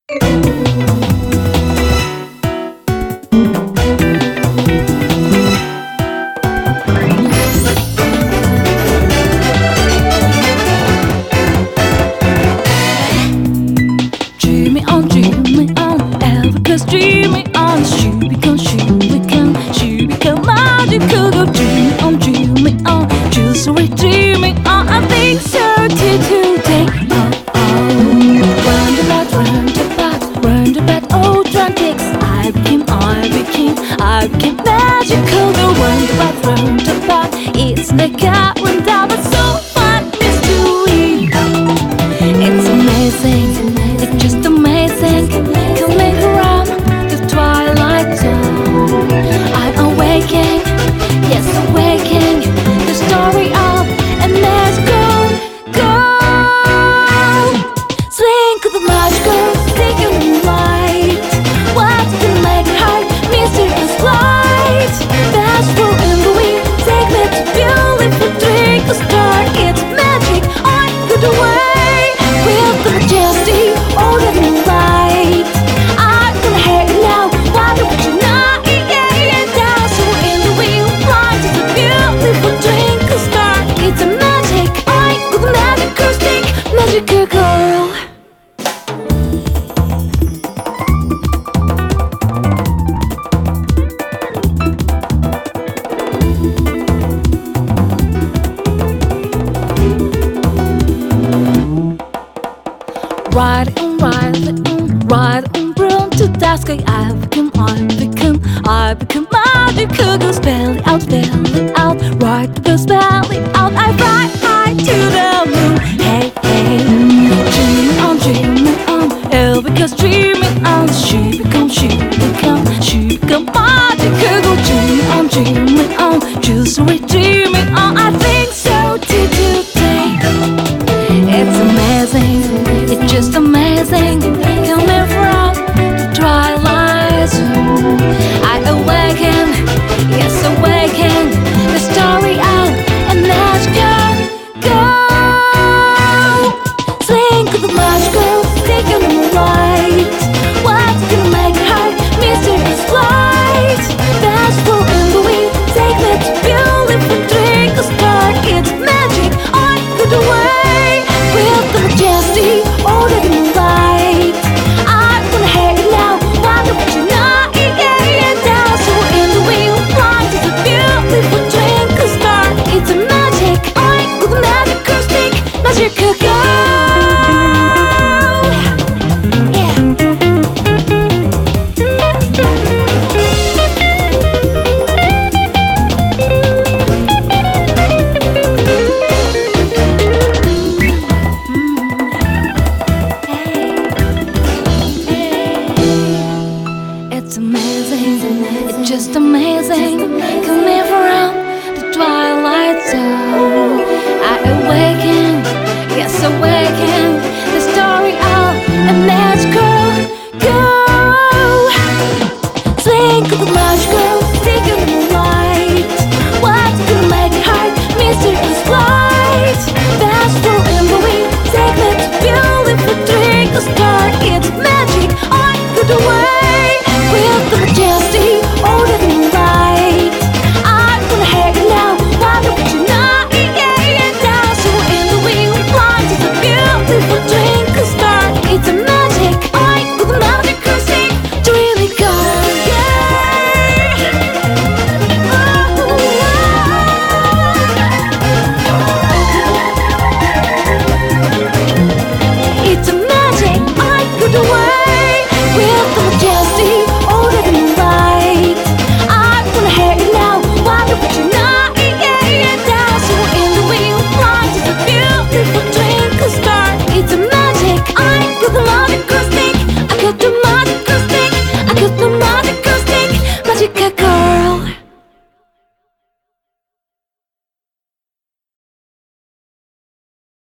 Dream me on, she become magical. Go dream me on, just so we dream me on. I think so too today. Roundabout, old dramatics. I became magical. Go roundabout, it's like I went out, but so fun mystery. It's amazing, it's just amazing. Coming around the twilight zone, I'm awaking, yes awaking. The story of a let's go. Slink of the magical, taking the light. What's gonna make it hard? Mysterious light. Fast forward in the wind, take me to beautiful drink. The start, it's magic, I could away. With the majesty, all that moonlight. I'm gonna hate it now, why don't you not? Yeah, dancing in the wind, blind to the beautiful drink. The start, it's a magic, I got the magical stick, magical girl. Ride on broom to dusk. I become magical. Go spell it out, right to go spell it out. I fly high to the moon. Hey, dream me on, oh, because dreaming on. She become magical. Go dream me on, just we dreaming on. I think so too today. It's amazing, it's just amazing. Coming from the twilight zone, I awaken, yes awaken. The story out and let's go. Slink of the magical, taking the light. What's gonna make it hard? Mysterious light. Fast forward in the wind, take me to beautiful drink. The start, it's magic, I could away. With the majesty, all that moonlight. I'm gonna hate it now, why don't you not? Yeah, dancing in the wind, blind to the beautiful drink. The start, it's magic, I got the magical stick, magical girl. It's amazing, it's just amazing. Coming from the twilight zone, I awaken, yes awaken. The story of and let's go. Slink of the magical, taking the light. What's gonna make it hard? Mysterious light. Fast forward in the wind, take me to beautiful drink. The start, it's magic, I could away.